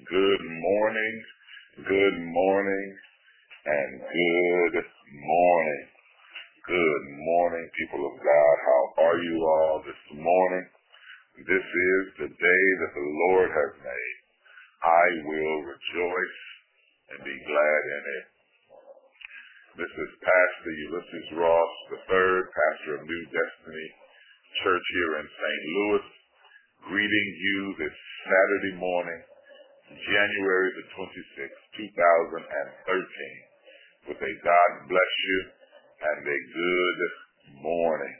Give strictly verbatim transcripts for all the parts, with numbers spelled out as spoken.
Good morning, good morning, and good morning. Good morning, people of God. How are you all this morning? This is the day that the Lord has made. I will rejoice and be glad in it. This is Pastor Ulysses Ross the third, pastor of New Destiny Church here in Saint Louis, greeting you this Saturday morning, January the twenty-sixth, two thousand thirteen, with a God bless you and a good morning.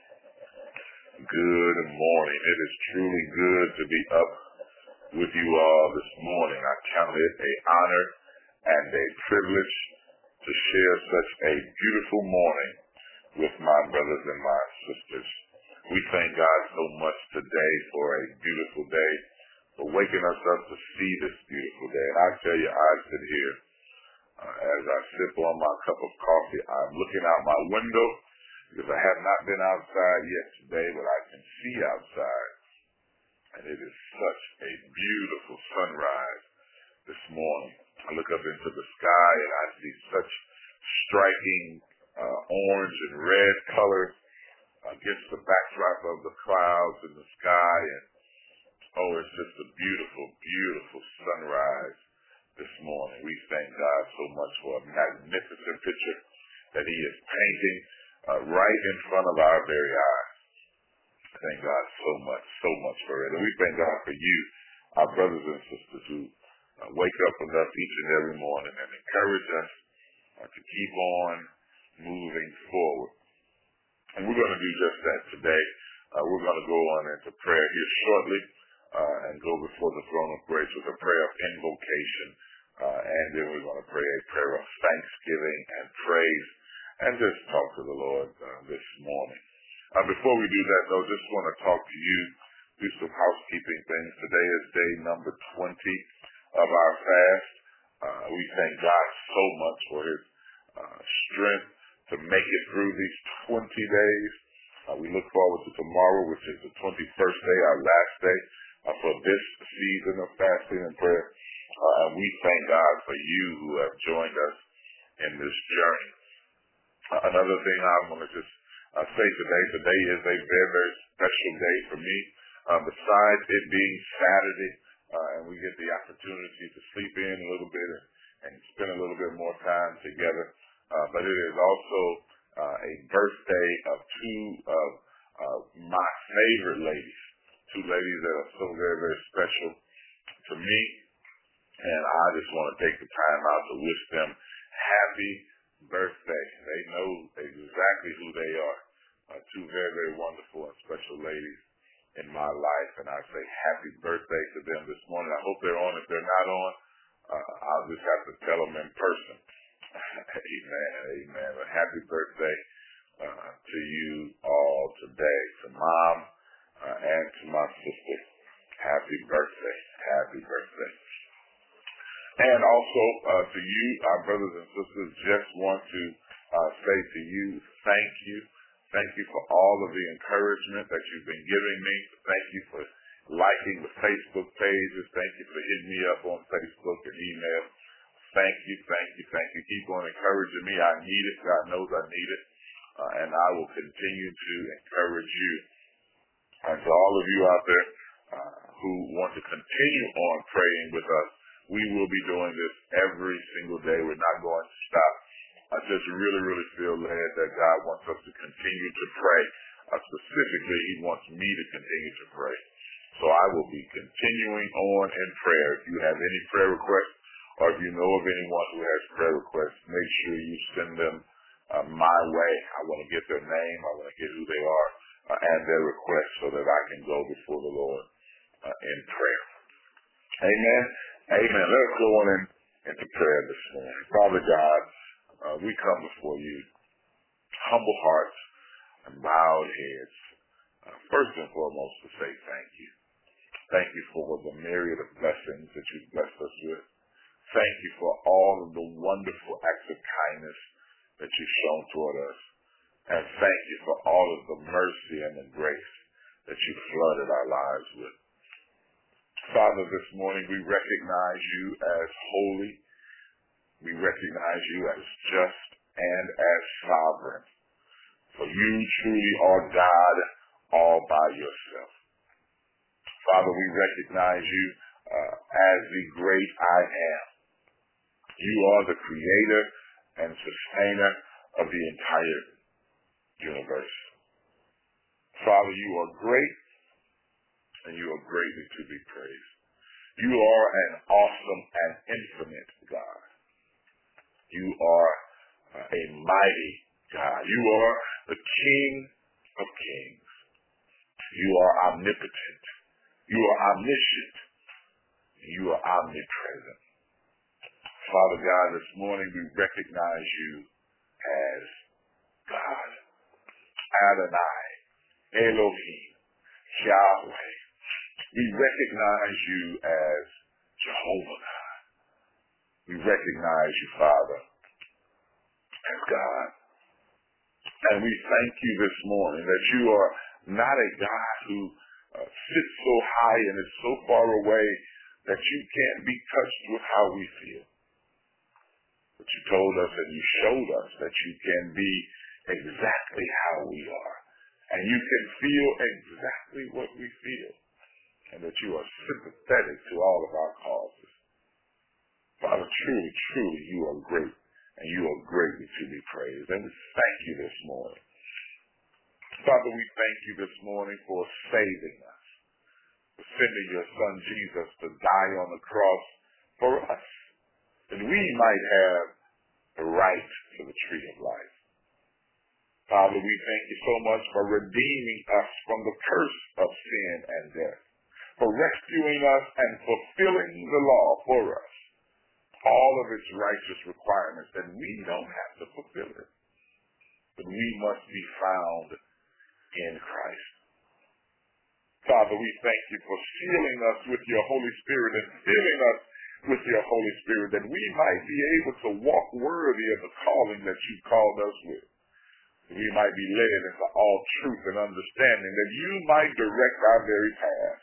Good morning. It is truly good to be up with you all this morning. I count it an honor and a privilege to share such a beautiful morning with my brothers and my sisters. We thank God so much today for a beautiful day, for waking us up to see this beautiful day. And I tell you, I sit here uh, as I sip on my cup of coffee. I'm looking out my window because I have not been outside yet today, but I can see outside. And it is such a beautiful sunrise this morning. I look up into the sky and I see such striking uh, orange and red colors against the backdrop of the clouds in the sky. And oh, it's just a beautiful, beautiful sunrise this morning. We thank God so much for a magnificent picture that he is painting uh, right in front of our very eyes. Thank God so much, so much for it. And we thank God for you, our brothers and sisters who uh, wake up with us each and every morning and encourage us uh, to keep on moving forward. And we're going to do just that today. Uh, we're going to go on into prayer here shortly uh, and go before the throne of grace with a prayer of invocation. Uh, and then we're going to pray a prayer of thanksgiving and praise and just talk to the Lord uh, this morning. Uh, before we do that, though, just want to talk to you, do some housekeeping things. Today is day number twenty of our fast. Uh, we thank God so much for his uh, strength to make it through these twenty days. Uh, we look forward to tomorrow, which is the twenty-first day, our last day uh, for this season of fasting and prayer. Uh, and we thank God for you who have joined us in this journey. Uh, another thing I want to just uh, say today, today is a very, very special day for me. Uh, besides it being Saturday, uh, and we get the opportunity to sleep in a little bit and, and spend a little bit more time together. Uh, but it is also uh, a birthday of two of uh, my favorite ladies, two ladies that are so very, very special to me. And I just want to take the time out to wish them happy birthday. They know exactly who they are, uh, two very, very wonderful and special ladies in my life. And I say happy birthday to them this morning. I hope they're on. If they're not on, uh, I'll just have to tell them in person. Amen, amen. A happy birthday uh, to you all today, to Mom uh, and to my sister. Happy birthday, happy birthday. And also uh, to you, our brothers and sisters, just want to uh, say to you, thank you. Thank you for all of the encouragement that you've been giving me. Thank you for liking the Facebook pages. Thank you for hitting me up on Facebook and email. Thank you, thank you, thank you. Keep on encouraging me. I need it. God knows I need it. Uh, and I will continue to encourage you. And to all of you out there uh, who want to continue on praying with us, we will be doing this every single day. We're not going to stop. I just really, really feel led that God wants us to continue to pray. Uh, specifically, he wants me to continue to pray. So I will be continuing on in prayer. If you have any prayer requests, or if you know of anyone who has prayer requests, make sure you send them uh, my way. I want to get their name. I want to get who they are uh, and their requests so that I can go before the Lord uh, in prayer. Amen. Amen. Let's go on in, into prayer this morning. Father God, uh, we come before you, humble hearts and bowed heads. Uh, first and foremost, to say thank you. Thank you for the myriad of blessings that you've blessed us with. Thank you for all of the wonderful acts of kindness that you've shown toward us. And thank you for all of the mercy and the grace that you've flooded our lives with. Father, this morning we recognize you as holy. We recognize you as just and as sovereign. For you truly are God all by yourself. Father, we recognize you uh, as the great I am. You are the creator and sustainer of the entire universe. Father, you are great, and you are greatly to be praised. You are an awesome and infinite God. You are uh, a mighty God. You are the King of kings. You are omnipotent. You are omniscient. You are omnipresent. Father God, this morning we recognize you as God, Adonai, Elohim, Yahweh. We recognize you as Jehovah God. We recognize you, Father, as God. And we thank you this morning that you are not a God who uh, sits so high and is so far away that you can't be touched with how we feel. But you told us and you showed us that you can be exactly how we are. And you can feel exactly what we feel. And that you are sympathetic to all of our causes. Father, truly, truly, you are great. And you are greatly to be praised. And we thank you this morning. Father, we thank you this morning for saving us. For sending your son Jesus to die on the cross for us. That we might have the right to the tree of life. Father, we thank you so much for redeeming us from the curse of sin and death. For rescuing us and fulfilling the law for us. All of its righteous requirements that we don't have to fulfill it. But we must be found in Christ. Father, we thank you for sealing us with your Holy Spirit and filling us with your Holy Spirit that we might be able to walk worthy of the calling that you called us with. We might be led into all truth and understanding, that you might direct our very path.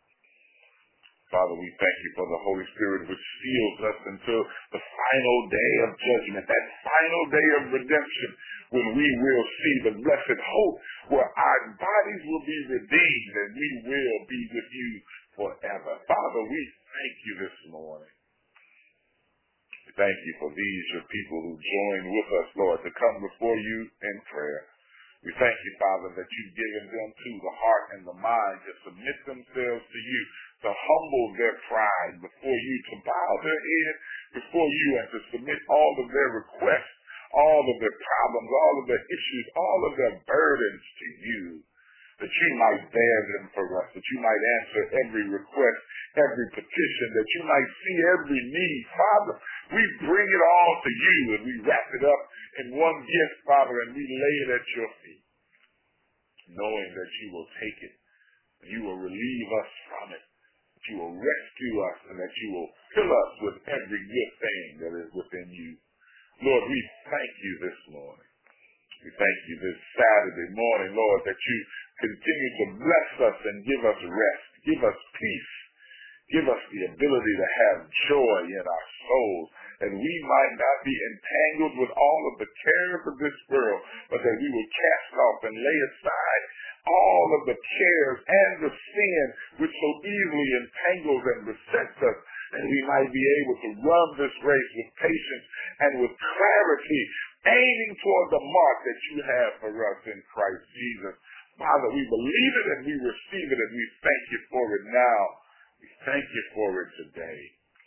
Father, we thank you for the Holy Spirit which seals us until the final day of judgment, that final day of redemption, when we will see the blessed hope, where our bodies will be redeemed and we will be with you forever. Father, we thank you this morning. We thank you for these, your people who join with us, Lord, to come before you in prayer. We thank you, Father, that you've given them to the heart and the mind to submit themselves to you, to humble their pride before you, to bow their head before you, and to submit all of their requests, all of their problems, all of their issues, all of their burdens to you, that you might bear them for us, that you might answer every request, every petition, that you might see every need. Father, we bring it all to you, and we wrap it up in one gift, Father, and we lay it at your feet, knowing that you will take it, and you will relieve us from it, that you will rescue us, and that you will fill us with every good thing that is within you. Lord, we thank you this morning. We thank you this Saturday morning, Lord, that you continue to bless us and give us rest, give us peace, give us the ability to have joy in our souls, that we might not be entangled with all of the cares of this world, but that we will cast off and lay aside all of the cares and the sin which so easily entangles and besets us, and we might be able to run this race with patience and with clarity, aiming toward the mark that you have for us in Christ Jesus. Father, we believe it and we receive it, and we thank you for it now. We thank you for it today.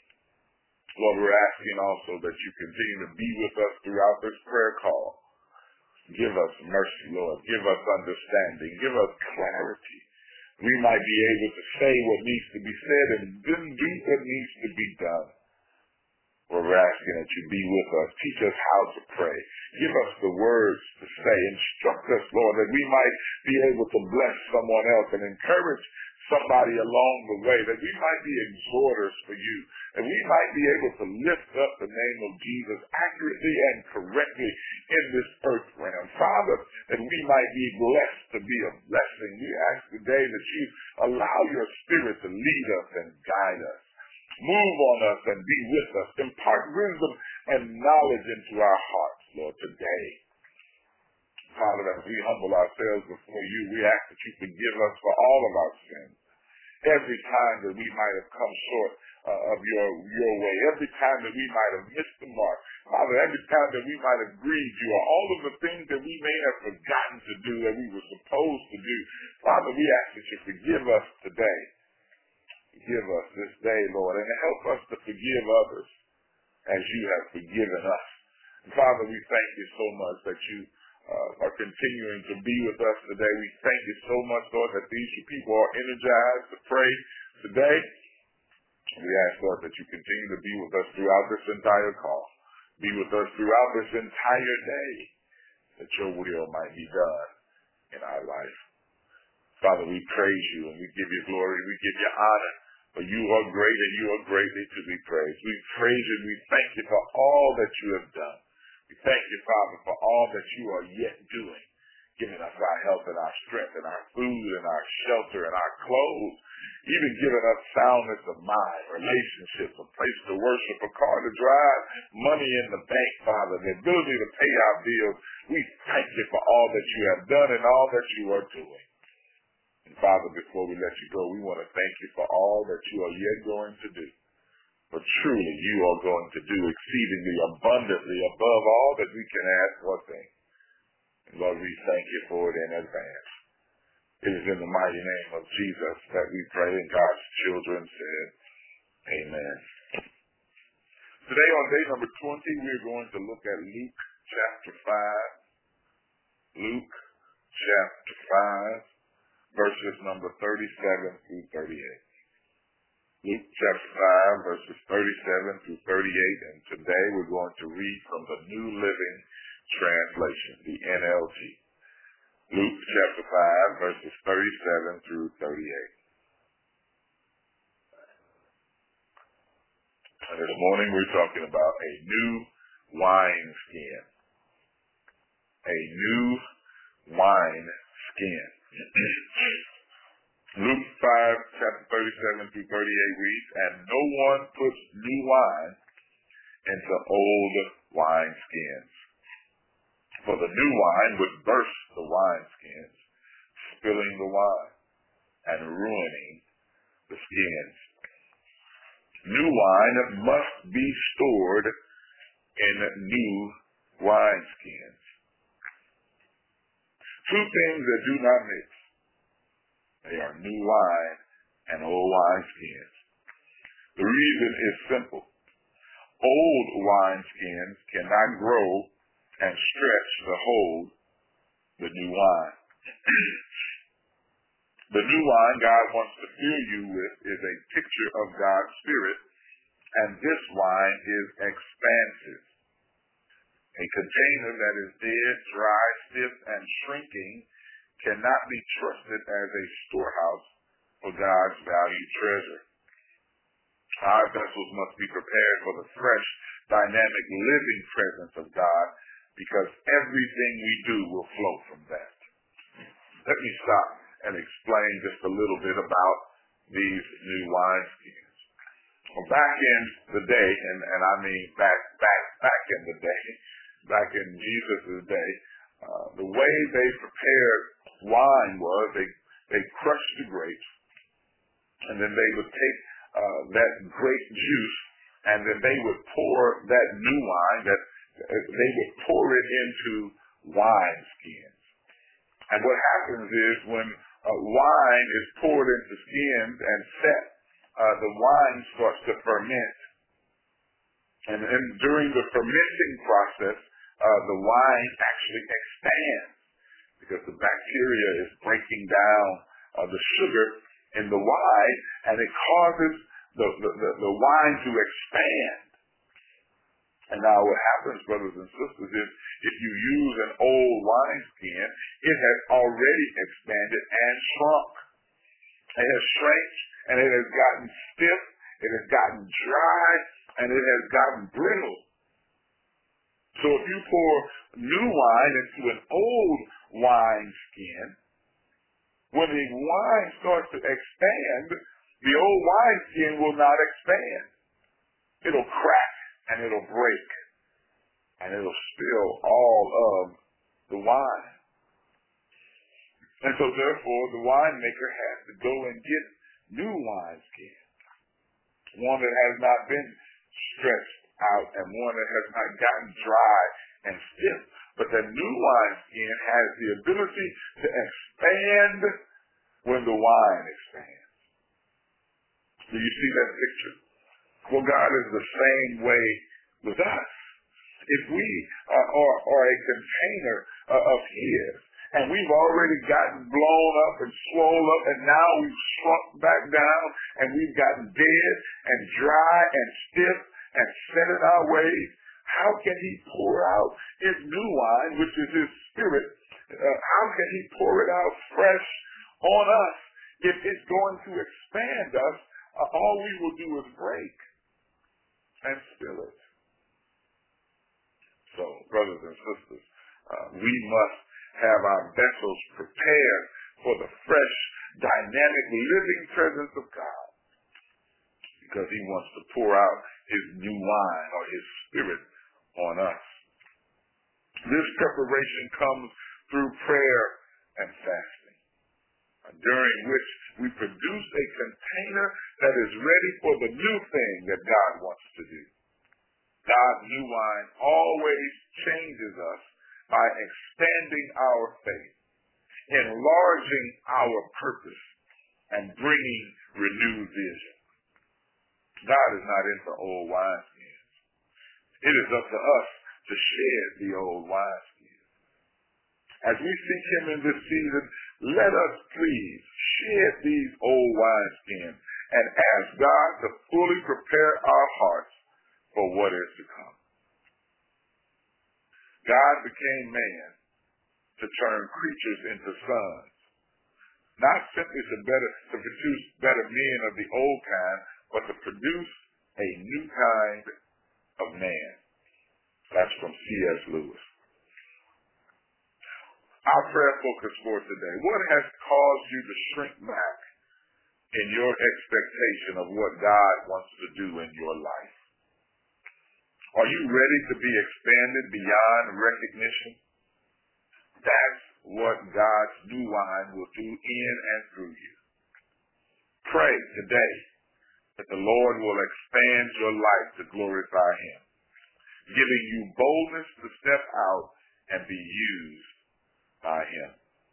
Lord, we're asking also that you continue to be with us throughout this prayer call. Give us mercy, Lord. Give us understanding. Give us clarity. We might be able to say what needs to be said and then do what needs to be done. Lord, we're asking that you be with us. Teach us how to pray. Give us the words to say. Instruct us, Lord, that we might be able to bless someone else and encourage somebody along the way, that we might be exhorters for you, that we might be able to lift up the name of Jesus accurately and correctly in this earth realm. Father, that we might be blessed to be a blessing. We ask today that you Allow your Spirit to lead us and guide us. Move on us and be with us. Impart wisdom and knowledge into our hearts, Lord, today. Father, as we humble ourselves before you, we ask that you forgive us for all of our sins. Every time that we might have come short uh, of your, your way, every time that we might have missed the mark, Father, every time that we might have grieved you, or all of the things that we may have forgotten to do that we were supposed to do, Father, we ask that you forgive us today. Forgive us this day, Lord, and help us to forgive others as you have forgiven us. And Father, we thank you so much that you uh, are continuing to be with us today. We thank you so much, Lord, that these people are energized to pray today. We ask, Lord, that you continue to be with us throughout this entire call. Be with us throughout this entire day, that your will might be done in our life. Father, we praise you and we give you glory. We give you honor. For you are great and you are greatly to be praised. We praise you and we thank you for all that you have done. We thank you, Father, for all that you are yet doing, giving us our health and our strength and our food and our shelter and our clothes, even giving us soundness of mind, relationships, a place to worship, a car to drive, money in the bank, Father, the ability to pay our bills. We thank you for all that you have done and all that you are doing. And Father, before we let you go, we want to thank you for all that you are yet going to do. For truly you are going to do exceedingly abundantly above all that we can ask or think. And Lord, we thank you for it in advance. It is in the mighty name of Jesus that we pray, and God's children said, amen. Today on day number twenty, we're going to look at Luke chapter five. Luke chapter five. Verses number thirty-seven through thirty-eight. Luke chapter five, verses thirty-seven through thirty-eight, and today we're going to read from the New Living Translation, the N L T. Luke chapter five, verses thirty-seven through thirty-eight. And this morning we're talking about a new wineskin. A new wineskin. Luke five, chapter thirty-seven through thirty-eight reads, and no one puts new wine into old wineskins. For the new wine would burst the wineskins, spilling the wine and ruining the skins. New wine must be stored in new wineskins. Two things that do not mix. They are new wine and old wineskins. The reason is simple. Old wineskins cannot grow and stretch to hold the new wine. The new wine God wants to fill you with is a picture of God's Spirit, and this wine is expansive. A container that is dead, dry, stiff, and shrinking cannot be trusted as a storehouse for God's valued treasure. Our vessels must be prepared for the fresh, dynamic, living presence of God, because everything we do will flow from that. Let me stop and explain just a little bit about these new wineskins. Well, back in the day, and, and I mean back, back, back in the day, back in Jesus' day, uh, the way they prepared wine was they, they crushed the grapes, and then they would take uh, that grape juice, and then they would pour that new wine, that uh, they would pour it into wineskins. And what happens is when uh, wine is poured into skins and set, uh, the wine starts to ferment. And, and during the fermenting process, uh, the wine actually expands because the bacteria is breaking down uh, the sugar in the wine, and it causes the, the, the, the wine to expand. And now what happens, brothers and sisters, is if you use an old wineskin, it has already expanded and shrunk. It has shrank, and it has gotten stiff, it has gotten dry, and it has gotten brittle. So if you pour new wine into an old wineskin, When the wine starts to expand, the old wineskin will not expand. It'll crack and it'll break and it'll spill all of the wine. And so therefore the winemaker has to go and get new wineskin, one that has not been stretched out and one that has not gotten dry and stiff. But the new wineskin has the ability to expand when the wine expands. Do you see that picture? Well, God is the same way with us. If we are, are, are a container uh, of His, and we've already gotten blown up and swollen up, and now we've shrunk back down, and we've gotten dead and dry and stiff and set in our ways, how can He pour out His new wine, which is His Spirit? Uh, how can He pour it out fresh on us? If it's going to expand us, uh, all we will do is break and spill it. So, brothers and sisters, uh, we must have our vessels prepared for the fresh, dynamic, living presence of God, because He wants to pour out His new wine or His Spirit on us. This preparation comes through prayer and fasting, during which we produce a container that is ready for the new thing that God wants to do. God's new wine always changes us by expanding our faith, enlarging our purpose, and bringing renewed vision. God is not into old wineskins. It is up to us to shed the old wineskins. As we seek Him in this season, let us please shed these old wineskins and ask God to fully prepare our hearts for what is to come. God became man to turn creatures into sons, not simply to better to produce better men of the old kind, but to produce a new kind of man. That's from C S Lewis. Our prayer focus for today: what has caused you to shrink back in your expectation of what God wants to do in your life? Are you ready to be expanded beyond recognition? That's what God's new wine will do in and through you. Pray today that the Lord will expand your life to glorify Him, giving you boldness to step out and be used by Him.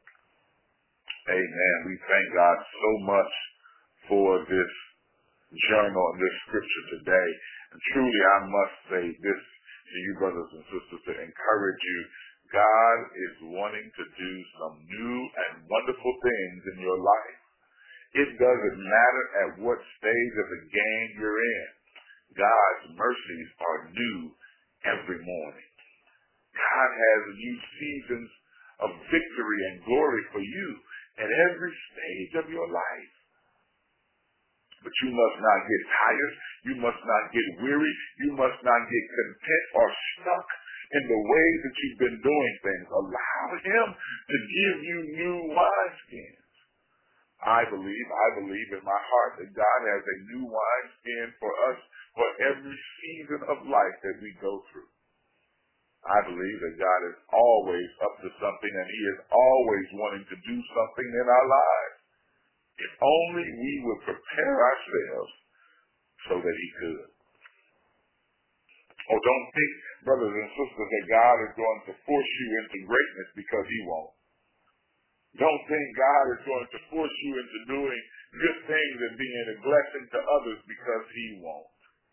Amen. We thank God so much for this journal and this scripture today. And truly, I must say this to you, brothers and sisters, to encourage you. God is wanting to do some new and wonderful things in your life. It doesn't matter at what stage of the game you're in. God's mercies are new every morning. God has new seasons of victory and glory for you at every stage of your life. But you must not get tired. You must not get weary. You must not get content or stuck in the way that you've been doing things. Allow Him to give you new wineskins. I believe, I believe in my heart that God has a new wineskin for us for every season of life that we go through. I believe that God is always up to something, and He is always wanting to do something in our lives. If only we would prepare ourselves so that He could. Oh, don't think, brothers and sisters, that God is going to force you into greatness because He won't. Don't think God is going to force you into doing good things and being a blessing to others because He won't.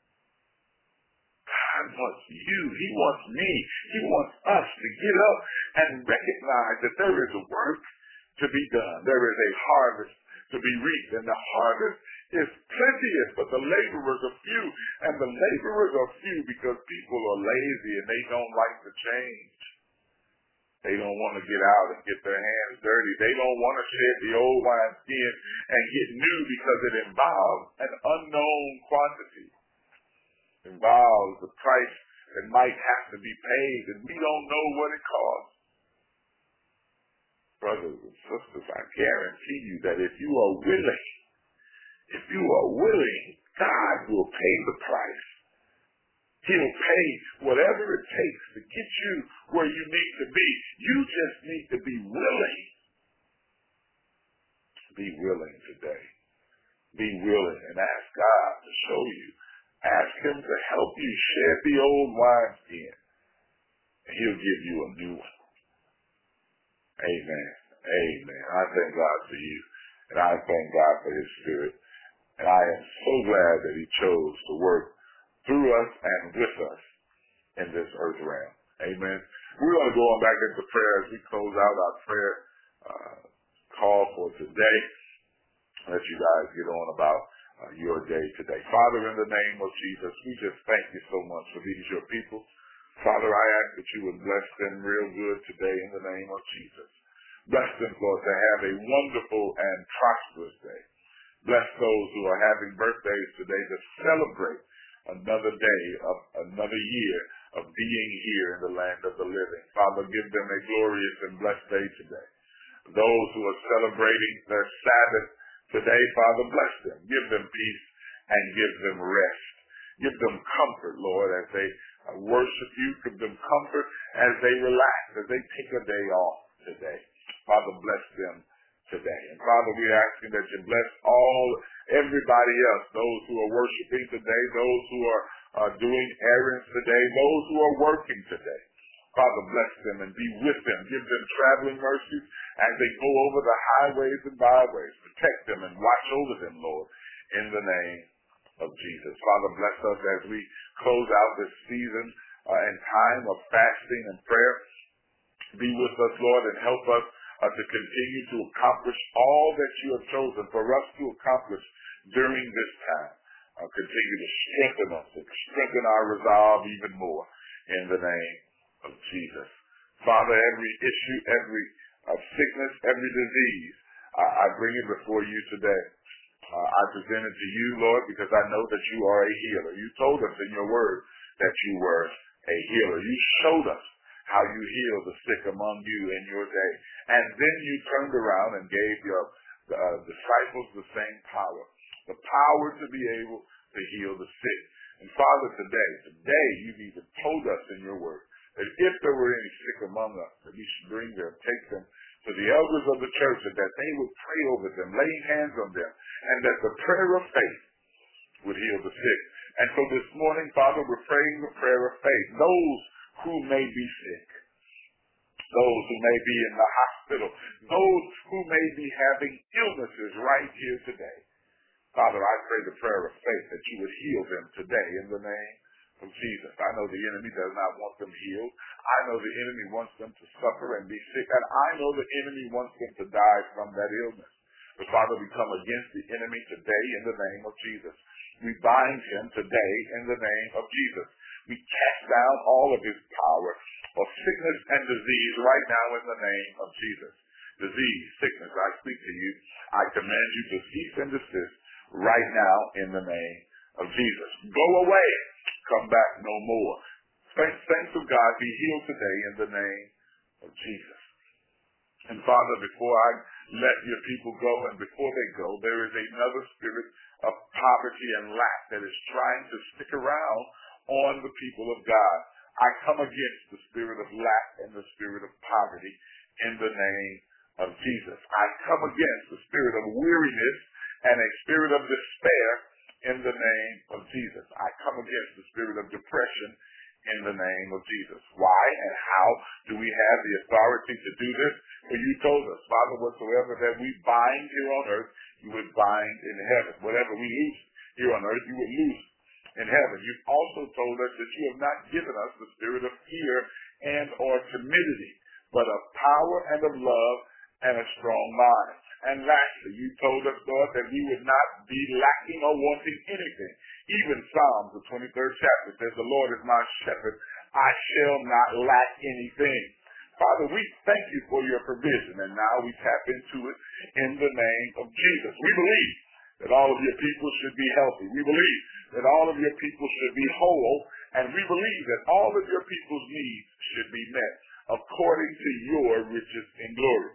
God wants you. He wants me. He wants us to get up and recognize that there is work to be done. There is a harvest to be reaped, and the harvest is plenteous, but the laborers are few. And the laborers are few because people are lazy and they don't like to change. They don't want to get out and get their hands dirty. They don't want to shed the old wineskin and get new because it involves an unknown quantity. It involves the price that might have to be paid, and we don't know what it costs. brothers and sisters, I guarantee you that if you are willing, if you are willing, God will pay the price. He'll pay whatever it takes to get you where you need to be. You just need to be willing. Be willing today. Be willing and ask God to show you. Ask him to help you shed the old wineskin. And he'll give you a new one. Amen. Amen. I thank God for you. And I thank God for his spirit. And I am so glad that he chose to work through us and with us in this earth realm. Amen. We're going to go on back into prayer as we close out our prayer uh, call for today. Let you guys get on about uh, your day today. Father, in the name of Jesus, we just thank you so much for these your people. Father, I ask that you would bless them real good today in the name of Jesus. Bless them, Lord, to have a wonderful and prosperous day. Bless those who are having birthdays today to celebrate another day of another year of being here in the land of the living. Father, give them a glorious and blessed day today. Those who are celebrating their Sabbath today, Father, bless them. Give them peace and give them rest. Give them comfort, Lord, as they worship you. Give them comfort as they relax, as they take a day off today. Father, bless them today. And Father, we're asking that you bless all, everybody else, those who are worshiping today, those who are uh, doing errands today, those who are working today. Father, bless them and be with them. Give them traveling mercies as they go over the highways and byways. Protect them and watch over them, Lord, in the name of Jesus. Father, bless us as we close out this season uh, and time of fasting and prayer. Be with us, Lord, and help us uh, to continue to accomplish all that you have chosen for us to accomplish during this time. Uh, continue to strengthen us, to strengthen our resolve even more in the name of Jesus. Father, every issue, every uh, sickness, every disease, uh, I bring it before you today. Uh, I present it to you, Lord, because I know that you are a healer. You told us in your word that you were a healer. You showed us how you healed the sick among you in your day. And then you turned around and gave your uh, disciples the same power, the power to be able to heal the sick. And Father, today, today you've even told us in your word that if there were any sick among us, that we should bring them, take them to the elders of the church, and that they would pray over them, laying hands on them, and that the prayer of faith would heal the sick. And so this morning, Father, we're praying the prayer of faith. Those who may be sick, those who may be in the hospital, those who may be having illnesses right here today. Father, I pray the prayer of faith that you would heal them today in the name of Jesus. I know the enemy does not want them healed. I know the enemy wants them to suffer and be sick. And I know the enemy wants them to die from that illness. But Father, we come against the enemy today in the name of Jesus. We bind him today in the name of Jesus. We cast down all of his power of sickness and disease right now in the name of Jesus. Disease, sickness, I speak to you. I command you to cease and desist right now in the name of Jesus. Go away. Come back no more. Thanks, thanks of God, be healed today in the name of Jesus. And Father, before I let your people go and before they go, there is another spirit of poverty and lack that is trying to stick around on the people of God. I come against the spirit of lack and the spirit of poverty in the name of Jesus. I come against the spirit of weariness and a spirit of despair in the name of Jesus. I come against the spirit of depression in the name of Jesus. Why and how do we have the authority to do this? Well, you told us, Father, whatsoever that we bind here on earth, you would bind in heaven. Whatever we loose here on earth, you would loose in heaven. You've also told us that you have not given us the spirit of fear and or timidity, but of power and of love and a strong mind. And lastly, you told us, Lord, that we would not be lacking or wanting anything. Even Psalms, the twenty-third chapter, says, the Lord is my shepherd, I shall not lack anything. Father, we thank you for your provision, and now we tap into it in the name of Jesus. We believe that all of your people should be healthy. We believe that all of your people should be whole, and we believe that all of your people's needs should be met according to your riches and glory.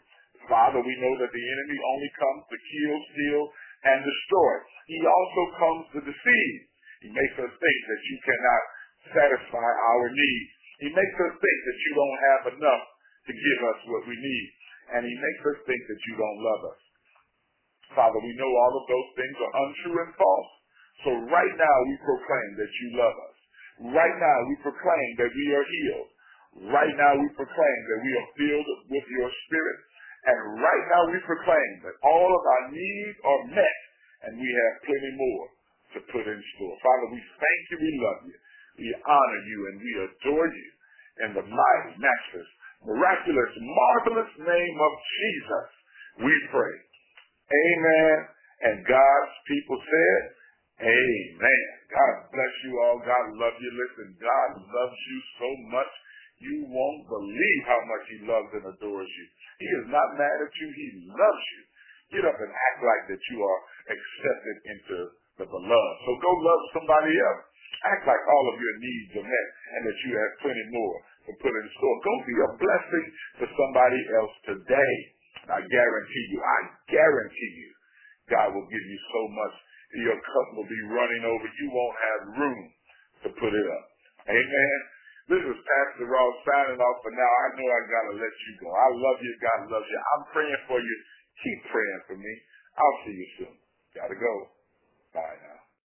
Father, we know that the enemy only comes to kill, steal, and destroy. He also comes to deceive. He makes us think that you cannot satisfy our needs. He makes us think that you don't have enough to give us what we need. And he makes us think that you don't love us. Father, we know all of those things are untrue and false. So right now we proclaim that you love us. Right now we proclaim that we are healed. Right now we proclaim that we are filled with your spirit. And right now we proclaim that all of our needs are met and we have plenty more to put in store. Father, we thank you, we love you, we honor you, and we adore you in the mighty, matchless, miraculous, marvelous name of Jesus. We pray. Amen. And God's people said, amen. God bless you all. God love you. Listen, God loves you so much, you won't believe how much he loves and adores you. He is not mad at you. He loves you. Get up and act like that you are accepted into the beloved. So go love somebody else. Act like all of your needs are met and that you have plenty more to put in store. Go be a blessing to somebody else today. I guarantee you, I guarantee you, God will give you so much. Your cup will be running over. You won't have room to put it up. Amen. This is Pastor Ross signing off for now. I know I got to let you go. I love you. God loves you. I'm praying for you. Keep praying for me. I'll see you soon. Got to go. Bye now.